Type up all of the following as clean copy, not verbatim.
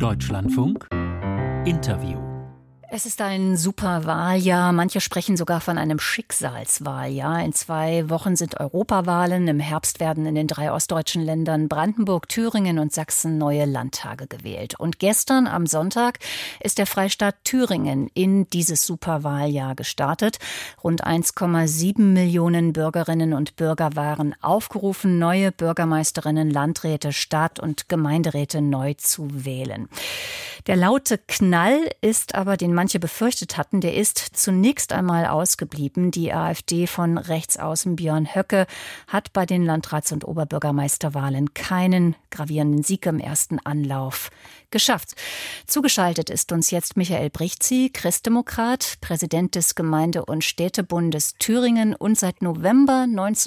Deutschlandfunk Interview. Es ist ein super Wahljahr. Manche sprechen sogar von einem Schicksalswahljahr. In 2 Wochen sind Europawahlen. Im Herbst werden in den 3 ostdeutschen Ländern Brandenburg, Thüringen und Sachsen neue Landtage gewählt. Und gestern am Sonntag ist der Freistaat Thüringen in dieses Superwahljahr gestartet. Rund 1,7 Millionen Bürgerinnen und Bürger waren aufgerufen, neue Bürgermeisterinnen, Landräte, Stadt- und Gemeinderäte neu zu wählen. Der laute Knall ist aber, den manche befürchtet hatten, der ist zunächst einmal ausgeblieben. Die AfD von Rechtsaußen Björn Höcke hat bei den Landrats- und Oberbürgermeisterwahlen keinen gravierenden Sieg im ersten Anlauf geschafft. Zugeschaltet ist uns jetzt Michael Brichtzi, Christdemokrat, Präsident des Gemeinde- und Städtebundes Thüringen und seit November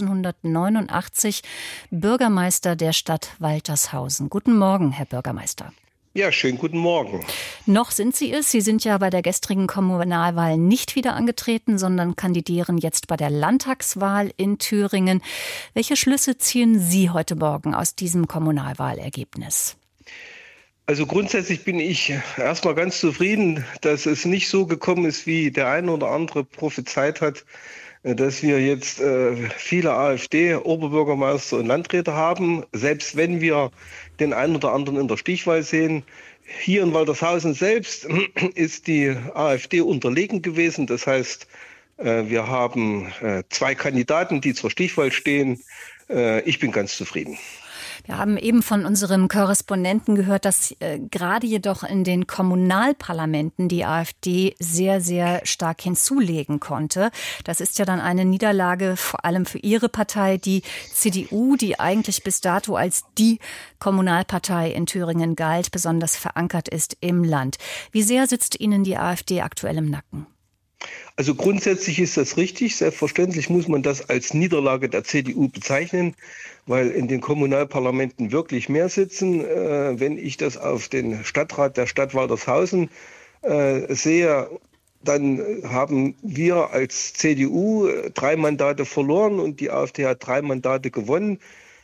1989 Bürgermeister der Stadt Waltershausen. Guten Morgen, Herr Bürgermeister. Ja, schönen guten Morgen. Noch sind Sie es. Sie sind ja bei der gestrigen Kommunalwahl nicht wieder angetreten, sondern kandidieren jetzt bei der Landtagswahl in Thüringen. Welche Schlüsse ziehen Sie heute Morgen aus diesem Kommunalwahlergebnis? Also grundsätzlich bin ich erstmal ganz zufrieden, dass es nicht so gekommen ist, wie der eine oder andere prophezeit hat, dass wir jetzt viele AfD-Oberbürgermeister und Landräte haben, selbst wenn wir den einen oder anderen in der Stichwahl sehen. Hier in Waltershausen selbst ist die AfD unterlegen gewesen. Das heißt, wir haben 2 Kandidaten, die zur Stichwahl stehen. Ich bin ganz zufrieden. Wir haben eben von unserem Korrespondenten gehört, dass gerade jedoch in den Kommunalparlamenten die AfD sehr, sehr stark hinzulegen konnte. Das ist ja dann eine Niederlage vor allem für Ihre Partei, die CDU, die eigentlich bis dato als die Kommunalpartei in Thüringen galt, besonders verankert ist im Land. Wie sehr sitzt Ihnen die AfD aktuell im Nacken? Also grundsätzlich ist das richtig. Selbstverständlich muss man das als Niederlage der CDU bezeichnen, weil in den Kommunalparlamenten wirklich mehr sitzen. Wenn ich das auf den Stadtrat der Stadt Waltershausen sehe, dann haben wir als CDU 3 Mandate verloren und die AfD hat 3 Mandate gewonnen.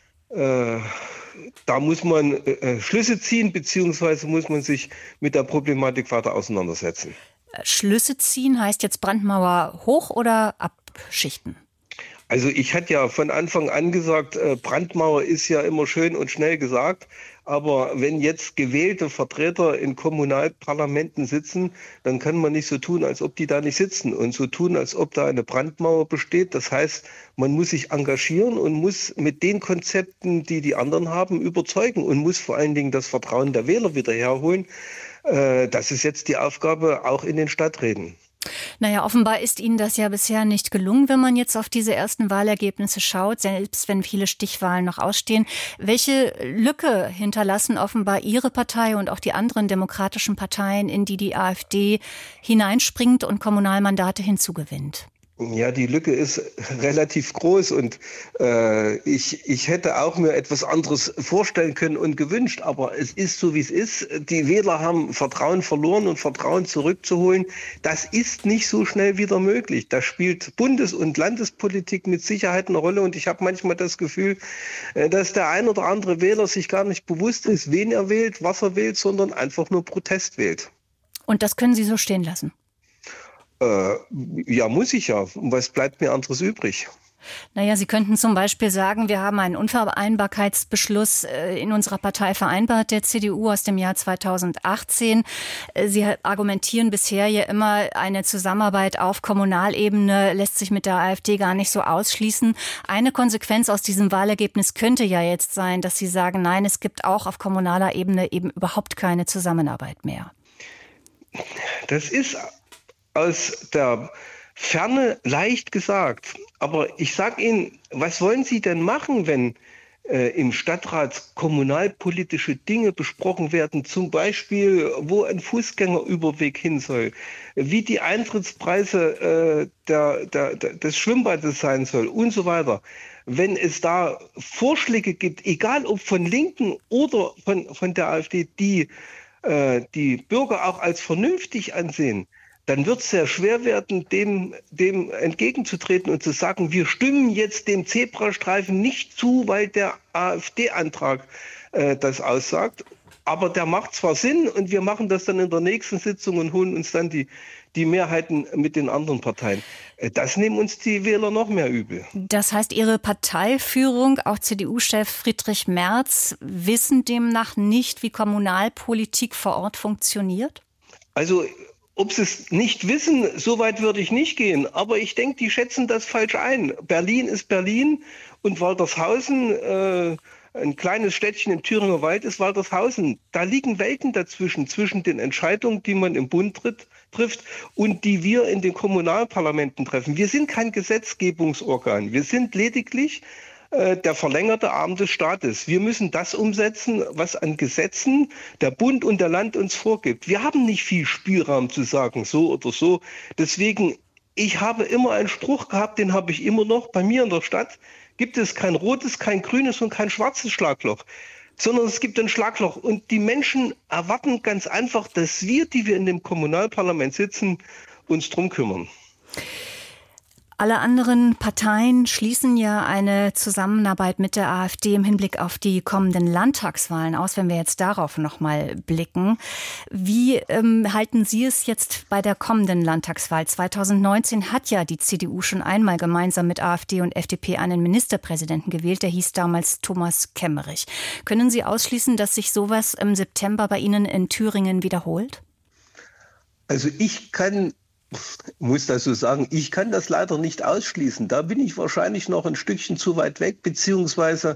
Da muss man Schlüsse ziehen, beziehungsweise muss man sich mit der Problematik weiter auseinandersetzen. Schlüsse ziehen heißt jetzt Brandmauer hoch oder abschichten? Also ich hatte ja von Anfang an gesagt, Brandmauer ist ja immer schön und schnell gesagt. Aber wenn jetzt gewählte Vertreter in Kommunalparlamenten sitzen, dann kann man nicht so tun, als ob die da nicht sitzen und so tun, als ob da eine Brandmauer besteht. Das heißt, man muss sich engagieren und muss mit den Konzepten, die die anderen haben, überzeugen und muss vor allen Dingen das Vertrauen der Wähler wieder herholen. Das ist jetzt die Aufgabe auch in den Stadträten. Naja, offenbar ist Ihnen das ja bisher nicht gelungen, wenn man jetzt auf diese ersten Wahlergebnisse schaut, selbst wenn viele Stichwahlen noch ausstehen. Welche Lücke hinterlassen offenbar Ihre Partei und auch die anderen demokratischen Parteien, in die die AfD hineinspringt und Kommunalmandate hinzugewinnt? Ja, die Lücke ist relativ groß und ich hätte auch mir etwas anderes vorstellen können und gewünscht, aber es ist so, wie es ist. Die Wähler haben Vertrauen verloren und Vertrauen zurückzuholen, das ist nicht so schnell wieder möglich. Da spielt Bundes- und Landespolitik mit Sicherheit eine Rolle und ich habe manchmal das Gefühl, dass der ein oder andere Wähler sich gar nicht bewusst ist, wen er wählt, was er wählt, sondern einfach nur Protest wählt. Und das können Sie so stehen lassen? Ja, muss ich ja. Was bleibt mir anderes übrig? Naja, Sie könnten zum Beispiel sagen, wir haben einen Unvereinbarkeitsbeschluss in unserer Partei vereinbart, der CDU aus dem Jahr 2018. Sie argumentieren bisher ja immer, eine Zusammenarbeit auf Kommunalebene lässt sich mit der AfD gar nicht so ausschließen. Eine Konsequenz aus diesem Wahlergebnis könnte ja jetzt sein, dass Sie sagen, nein, es gibt auch auf kommunaler Ebene eben überhaupt keine Zusammenarbeit mehr. Das ist aus der Ferne leicht gesagt. Aber ich sage Ihnen, was wollen Sie denn machen, wenn im Stadtrat kommunalpolitische Dinge besprochen werden, zum Beispiel, wo ein Fußgängerüberweg hin soll, wie die Eintrittspreise des Schwimmbades sein soll und so weiter. Wenn es da Vorschläge gibt, egal ob von Linken oder von der AfD, die Bürger auch als vernünftig ansehen, dann wird es sehr schwer werden, dem entgegenzutreten und zu sagen, wir stimmen jetzt dem Zebrastreifen nicht zu, weil der AfD-Antrag das aussagt. aber der macht zwar Sinn und wir machen das dann in der nächsten Sitzung und holen uns dann die Mehrheiten mit den anderen Parteien. Das nehmen uns die Wähler noch mehr übel. Das heißt, Ihre Parteiführung, auch CDU-Chef Friedrich Merz, wissen demnach nicht, wie Kommunalpolitik vor Ort funktioniert? Also, ob sie es nicht wissen, so weit würde ich nicht gehen. Aber ich denke, die schätzen das falsch ein. Berlin ist Berlin und Waltershausen, ein kleines Städtchen im Thüringer Wald ist Waltershausen. Da liegen Welten dazwischen, zwischen den Entscheidungen, die man im Bund trifft und die wir in den Kommunalparlamenten treffen. Wir sind kein Gesetzgebungsorgan. Wir sind lediglich der verlängerte Arm des Staates. Wir müssen das umsetzen, was an Gesetzen der Bund und der Land uns vorgibt. Wir haben nicht viel Spielraum zu sagen, so oder so. Deswegen, ich habe immer einen Spruch gehabt, den habe ich immer noch. Bei mir in der Stadt gibt es kein rotes, kein grünes und kein schwarzes Schlagloch, sondern es gibt ein Schlagloch. Und die Menschen erwarten ganz einfach, dass wir, die wir in dem Kommunalparlament sitzen, uns drum kümmern. Alle anderen Parteien schließen ja eine Zusammenarbeit mit der AfD im Hinblick auf die kommenden Landtagswahlen aus, wenn wir jetzt darauf nochmal blicken. Wie halten Sie es jetzt bei der kommenden Landtagswahl? 2019 hat ja die CDU schon einmal gemeinsam mit AfD und FDP einen Ministerpräsidenten gewählt, der hieß damals Thomas Kemmerich. Können Sie ausschließen, dass sich sowas im September bei Ihnen in Thüringen wiederholt? Also ich muss das so sagen, ich kann das leider nicht ausschließen. Da bin ich wahrscheinlich noch ein Stückchen zu weit weg, beziehungsweise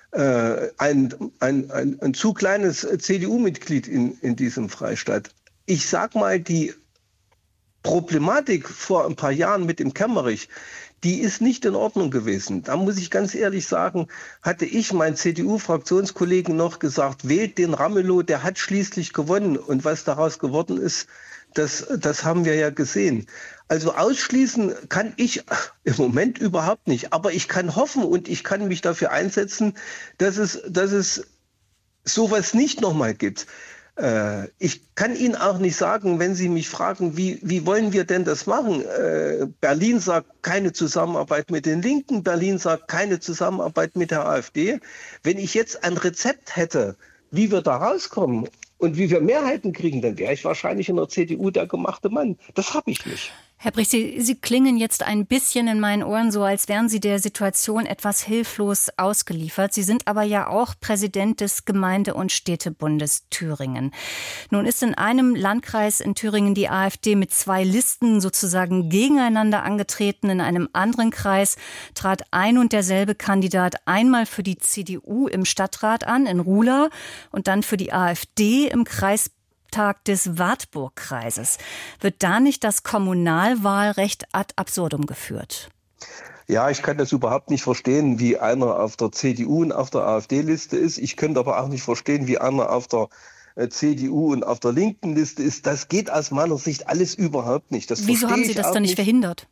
ein zu kleines CDU-Mitglied in diesem Freistaat. Ich sag mal, die Problematik vor ein paar Jahren mit dem Kemmerich, die ist nicht in Ordnung gewesen. Da muss ich ganz ehrlich sagen, hatte ich meinen CDU-Fraktionskollegen noch gesagt, wählt den Ramelow, der hat schließlich gewonnen. Und was daraus geworden ist, das haben wir ja gesehen. Also ausschließen kann ich im Moment überhaupt nicht. Aber ich kann hoffen und ich kann mich dafür einsetzen, dass es sowas nicht nochmal gibt. Ich kann Ihnen auch nicht sagen, wenn Sie mich fragen, wie wollen wir denn das machen? Berlin sagt keine Zusammenarbeit mit den Linken, Berlin sagt keine Zusammenarbeit mit der AfD. Wenn ich jetzt ein Rezept hätte, wie wir da rauskommen und wie wir Mehrheiten kriegen, dann wäre ich wahrscheinlich in der CDU der gemachte Mann. Das habe ich nicht. Herr Brich, Sie klingen jetzt ein bisschen in meinen Ohren so, als wären Sie der Situation etwas hilflos ausgeliefert. Sie sind aber ja auch Präsident des Gemeinde- und Städtebundes Thüringen. Nun ist in einem Landkreis in Thüringen die AfD mit 2 Listen sozusagen gegeneinander angetreten. In einem anderen Kreis trat ein und derselbe Kandidat einmal für die CDU im Stadtrat an, in Ruhla, und dann für die AfD im Kreistag des Wartburg-Kreises. Wird da nicht das Kommunalwahlrecht ad absurdum geführt? Ja, ich kann das überhaupt nicht verstehen, wie einer auf der CDU und auf der AfD-Liste ist. Ich könnte aber auch nicht verstehen, wie einer auf der CDU und auf der linken Liste ist. Das geht aus meiner Sicht alles überhaupt nicht. Wieso haben Sie das dann nicht verhindert?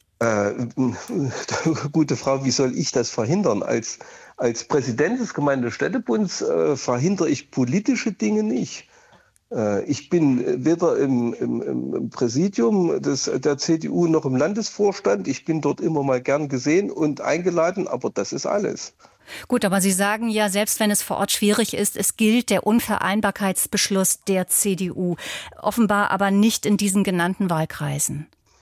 Gute Frau, wie soll ich das verhindern? Als Präsident des Gemeinde- und Städtebunds verhindere ich politische Dinge nicht. Ich bin weder im Präsidium der CDU noch im Landesvorstand. Ich bin dort immer mal gern gesehen und eingeladen, aber das ist alles. Gut, aber Sie sagen ja, selbst wenn es vor Ort schwierig ist, es gilt der Unvereinbarkeitsbeschluss der CDU. Offenbar aber nicht in diesen genannten Wahlkreisen.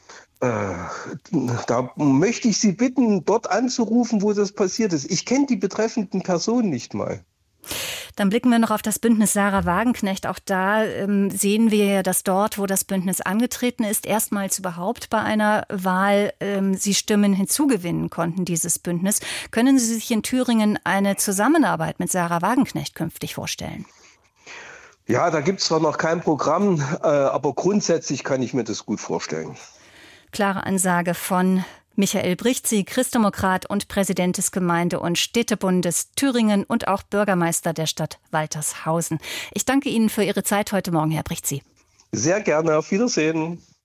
Da möchte ich Sie bitten, dort anzurufen, wo das passiert ist. Ich kenne die betreffenden Personen nicht mal. Dann blicken wir noch auf das Bündnis Sahra Wagenknecht. Auch da sehen wir ja, dass dort, wo das Bündnis angetreten ist, erstmals überhaupt bei einer Wahl sie Stimmen hinzugewinnen konnten, dieses Bündnis. Können Sie sich in Thüringen eine Zusammenarbeit mit Sahra Wagenknecht künftig vorstellen? Ja, da gibt es zwar noch kein Programm, aber grundsätzlich kann ich mir das gut vorstellen. Klare Ansage von Michael Brichtzy, Christdemokrat und Präsident des Gemeinde- und Städtebundes Thüringen und auch Bürgermeister der Stadt Waltershausen. Ich danke Ihnen für Ihre Zeit heute Morgen, Herr Brichtzy. Sehr gerne, auf Wiedersehen.